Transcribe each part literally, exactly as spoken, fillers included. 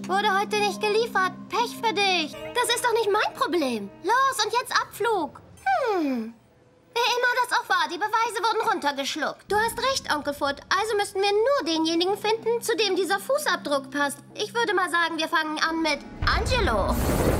Wurde heute nicht geliefert. Pech für dich. Das ist doch nicht mein Problem. Los, und jetzt Abflug. Hm. Wer immer das auch war, die Beweise wurden runtergeschluckt. Du hast recht, Onkel Foot. Also müssten wir nur denjenigen finden, zu dem dieser Fußabdruck passt. Ich würde mal sagen, wir fangen an mit Angelo.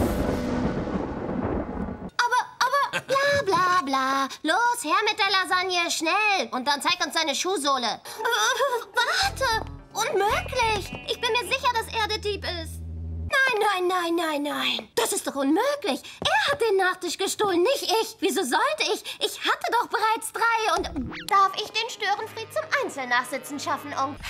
Aber, aber, bla bla bla. Los, her mit der Lasagne, schnell. Und dann zeig uns deine Schuhsohle. Äh, warte, unmöglich. Ich bin mir sicher, dass er der Dieb ist. Nein, nein, nein, nein, nein. Das ist doch unmöglich. Er hat den Nachtisch gestohlen, nicht ich. Wieso sollte ich? Ich hatte doch bereits drei und... Darf ich den Störenfried zum Einzelnachsitzen schaffen, Onkel?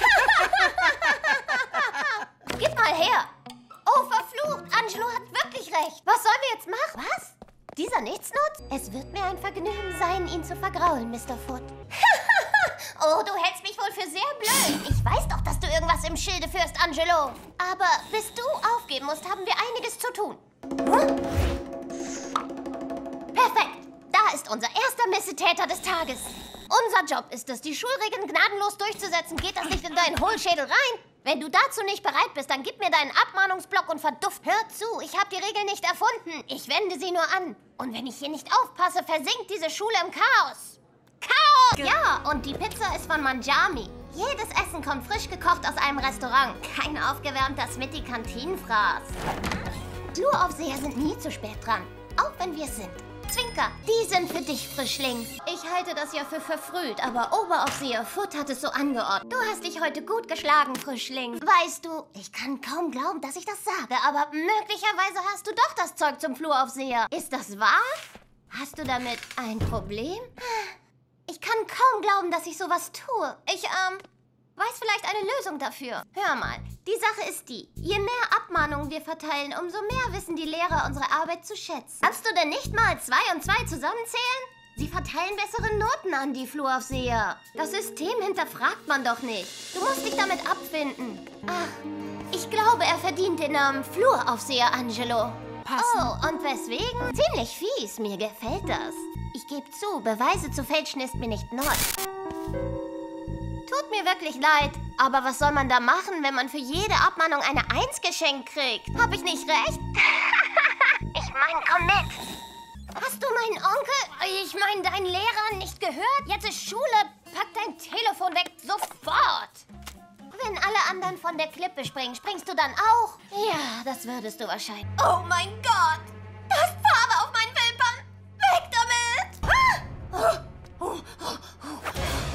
Gib mal her. Oh, verflucht. Angelo hat wirklich recht. Was sollen wir jetzt machen? Was? Dieser Nichtsnutz? Es wird mir ein Vergnügen sein, ihn zu vergraulen, Mister Foot. Oh, du hältst mich wohl für sehr blöd. Ich weiß doch, dass du irgendwas im Schilde führst, Angelo. Aber bis du aufgeben musst, haben wir einiges zu tun. Hm? Perfekt. Da ist unser erster Missetäter des Tages. Unser Job ist es, die Schulregeln gnadenlos durchzusetzen. Geht das nicht in deinen Hohlschädel rein? Wenn du dazu nicht bereit bist, dann gib mir deinen Abmahnungsblock und verduft. Hör zu, ich habe die Regeln nicht erfunden. Ich wende sie nur an. Und wenn ich hier nicht aufpasse, versinkt diese Schule im Chaos. Chaos! Ja, und die Pizza ist von Mangiami. Jedes Essen kommt frisch gekocht aus einem Restaurant. Kein aufgewärmter Smitty-Kantinenfraß. Fluraufseher sind nie zu spät dran. Auch wenn wir es sind. Zwinker, die sind für dich, Frischling. Ich halte das ja für verfrüht, aber Oberaufseher Foot hat es so angeordnet. Du hast dich heute gut geschlagen, Frischling. Weißt du, ich kann kaum glauben, dass ich das sage, aber möglicherweise hast du doch das Zeug zum Fluraufseher. Ist das wahr? Hast du damit ein Problem? Ich kann kaum glauben, dass ich sowas tue. Ich, ähm, weiß vielleicht eine Lösung dafür. Hör mal, die Sache ist die. Je mehr Abmahnungen wir verteilen, umso mehr wissen die Lehrer unsere Arbeit zu schätzen. Kannst du denn nicht mal zwei und zwei zusammenzählen? Sie verteilen bessere Noten an die Fluraufseher. Das System hinterfragt man doch nicht. Du musst dich damit abfinden. Ach, ich glaube, er verdient den Namen Fluraufseher, Angelo. Passend. Oh, und weswegen? Ziemlich fies, mir gefällt das. Ich gebe zu, Beweise zu fälschen ist mir nicht neu. Tut mir wirklich leid, aber was soll man da machen, wenn man für jede Abmahnung eine Eins geschenkt kriegt? Hab ich nicht recht? Ich mein, komm mit. Hast du meinen Onkel, ich mein, deinen Lehrer nicht gehört? Jetzt ist Schule, pack dein Telefon weg, sofort. Wenn alle anderen von der Klippe springen, springst du dann auch? Ja, das würdest du wahrscheinlich. Oh mein Gott! Da ist Farbe auf meinen Wimpern! Weg damit! Ah! Oh, oh, oh,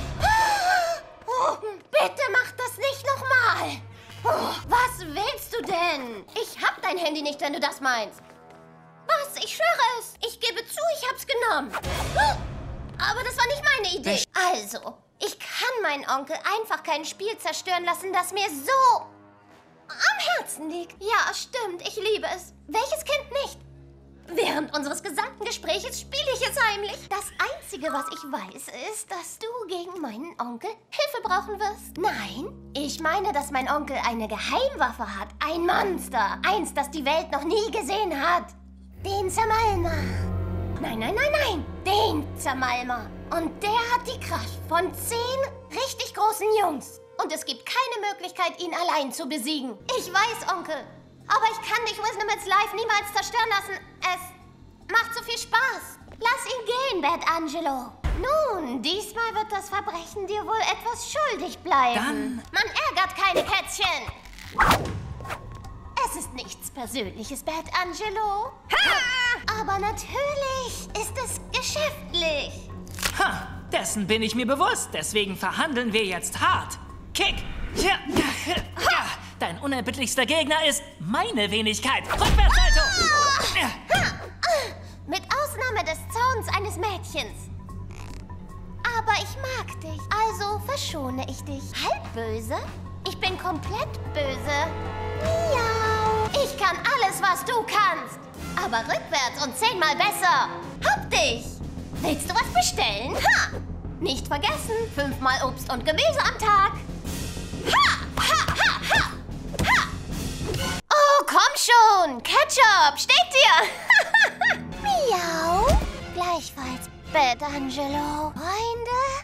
oh. Bitte mach das nicht nochmal! Oh, was willst du denn? Ich hab dein Handy nicht, wenn du das meinst. Was? Ich schwöre es. Ich gebe zu, ich hab's genommen. Aber das war nicht meine Idee. Also, ich kann meinen Onkel einfach kein Spiel zerstören lassen, das mir so am Herzen liegt. Ja, stimmt. Ich liebe es. Welches Kind nicht? Während unseres gesamten Gespräches spiele ich es heimlich. Das Einzige, was ich weiß, ist, dass du gegen meinen Onkel Hilfe brauchen wirst. Nein, ich meine, dass mein Onkel eine Geheimwaffe hat. Ein Monster. Eins, das die Welt noch nie gesehen hat. Den Zamalma. Nein, nein, nein, nein. Den Zamalma. Und der hat die Kraft von zehn richtig großen Jungs. Und es gibt keine Möglichkeit, ihn allein zu besiegen. Ich weiß, Onkel. Aber ich kann dich Wisdom It's Life niemals zerstören lassen. Es macht so viel Spaß. Lass ihn gehen, Bad Angelo. Nun, diesmal wird das Verbrechen dir wohl etwas schuldig bleiben. Dann... Man ärgert keine Kätzchen. Es ist nichts Persönliches, Bad Angelo. Ha! Aber natürlich ist es geschäftlich. Ha, dessen bin ich mir bewusst. Deswegen verhandeln wir jetzt hart. Kick. Ja, ja. Dein unerbittlichster Gegner ist meine Wenigkeit. Rückwärtshaltung. Ah! Mit Ausnahme des Zorns eines Mädchens. Aber ich mag dich, also verschone ich dich. Halb böse? Ich bin komplett böse. Miau. Ich kann alles, was du kannst. Aber rückwärts und zehnmal besser. Hab dich. Willst du was bestellen? Ha! Nicht vergessen, fünfmal Obst und Gemüse am Tag. Ha! Ha! Ha! Ha! Ha! Oh, komm schon. Ketchup, steht dir. Miau. Gleichfalls, Bad Angelo. Freunde,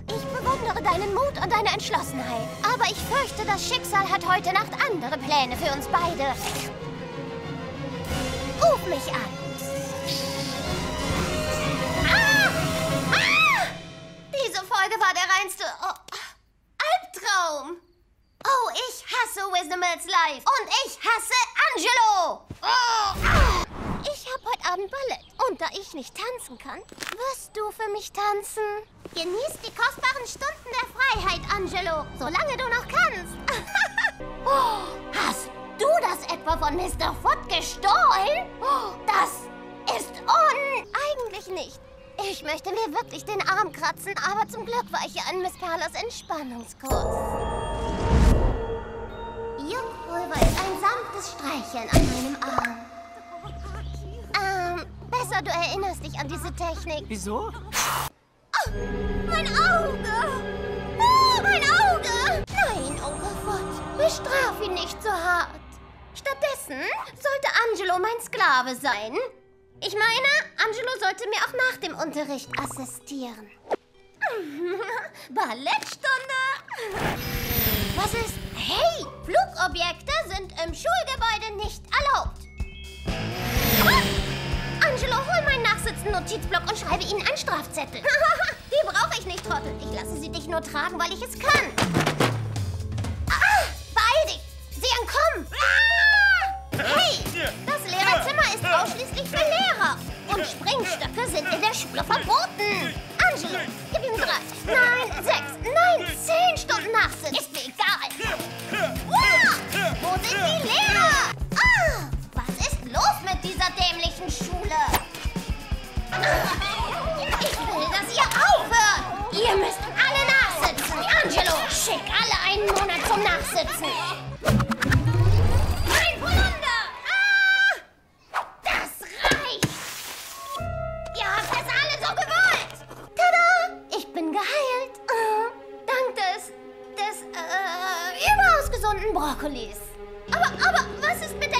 Ich bewundere deinen Mut und deine Entschlossenheit. Aber ich fürchte, das Schicksal hat heute Nacht andere Pläne für uns beide. Ruf mich an. Ah! Ah! Diese Folge war der reinste oh, Albtraum. Oh, ich hasse Wisdom Mills Live. Und ich hasse Angelo. Oh. Ah! Ich habe heute Abend Ballett. Und da ich nicht tanzen kann, wirst du für mich tanzen. Genieß die kostbaren Stunden der Freiheit, Angelo, solange du noch kannst. Oh, hast du das etwa von Mister Foot gestohlen? Oh, das ist un... Eigentlich nicht. Ich möchte mir wirklich den Arm kratzen, aber zum Glück war ich ja in Miss Perlas Entspannungskurs. Juckpulver ist ein sanftes Streicheln an meinem Arm. Ähm, besser du erinnerst dich an diese Technik. Wieso? Oh, mein Auge! Oh, mein Auge! Nein, Onkel Foot, bestraf ihn nicht so hart. Stattdessen sollte Angelo mein Sklave sein. Ich meine, Angelo sollte mir auch nach dem Unterricht assistieren. Ballettstunde! Was ist? Hey, Flugobjekte sind im Schulgebäude nicht erlaubt. Ah! Angelo, hol meinen Nachsitzen-Notizblock und schreibe Ihnen einen Strafzettel. Die brauche ich nicht, Trottel. Ich lasse sie dich nur tragen, weil ich es kann. Ah, beeil dich! Sie entkommen! Ah! Hey, das Lehrerzimmer ist ausschließlich für Lehrer. Und Springstöcke sind in der Schule verboten. Angelo, gib ihm drei, nein, sechs, nein, zehn Stunden Nachsitzen. Ist mir egal. Wow, wo sind die Lehrer? Ah, was ist los mit dieser dämlichen Schule? Ich will, dass ihr aufhört. Ihr müsst alle nachsitzen. Angelo, schick alle einen Monat zum Nachsitzen. Mein Polunder! Ah! Das reicht. Ihr habt es alle so gewollt. Tada! Ich bin geheilt. Uh, dank des, des, äh, überaus gesunden Brokkolis. Aber, aber, was ist mit der